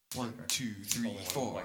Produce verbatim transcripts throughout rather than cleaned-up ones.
One, two, three, four.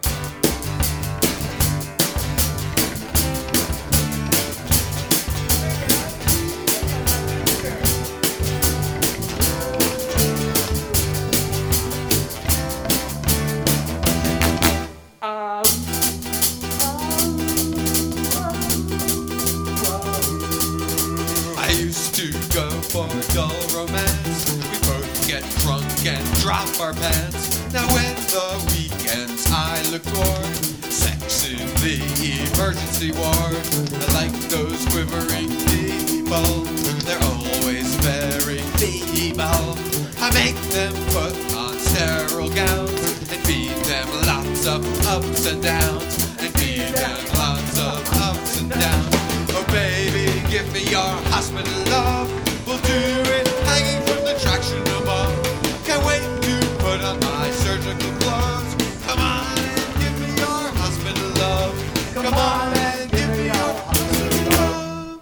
I used to go for dull romance. We both get drunk and drop our pants. Now when the weekends I look toward, sex in the emergency ward. I like those quivering people, they're always very feeble. I make them put on sterile gowns and feed them lots of ups and downs, and feed them lots of ups and downs. Oh baby, give me your hospital love. We'll do it hanging from the traction above. Can't wait to put on my surgical gloves. Come on and give me your hospital love. Come on and give me your hospital love.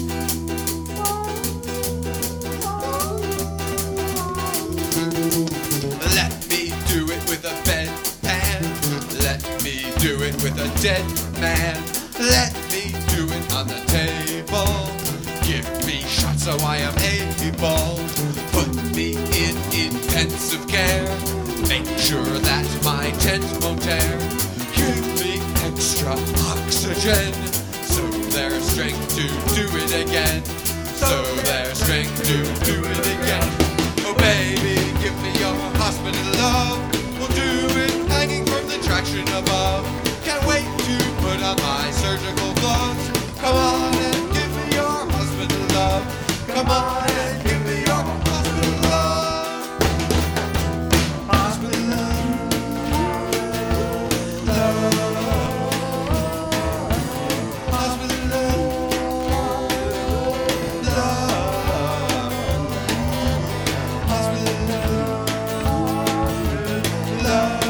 Let me do it with a bedpan. Let me do it with a dead man. Let me do it on the table. Give me shots so I am able. Put me in intensive care. Make sure that my tent won't tear. Give me extra oxygen, so there's strength to do it again. So there's strength to do it again. Oh baby, give me your hospital love. We'll do it hanging from the traction above. Can't wait to put on my surgical gloves. Come on and give me your hospital love. Come on and give me your hospital love. Hospital love. Love. Hospital love. Love. Hospital love. Love.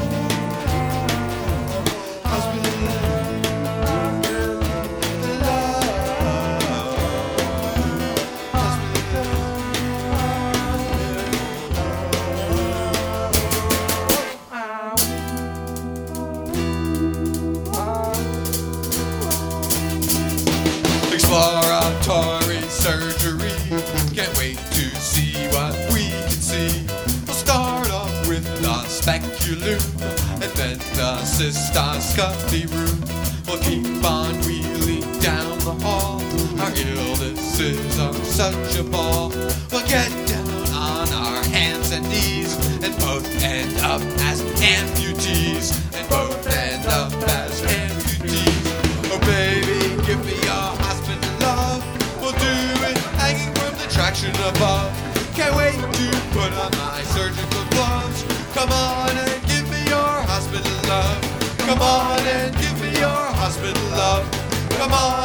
Exploratory surgery. Can't wait to see what we can see. We'll start off with the speculum and then the cystoscopy room. We'll keep on wheeling down the hall. Our illnesses are such a ball. We'll get down on our hands and knees and both end up as amputees. And both end up as amputees. Oh baby, give me your hospital love. We'll do it hanging from the traction above. Can't wait to put on my surgical gloves. Come on and give me your hospital love. Come on and give me your hospital love. Come on.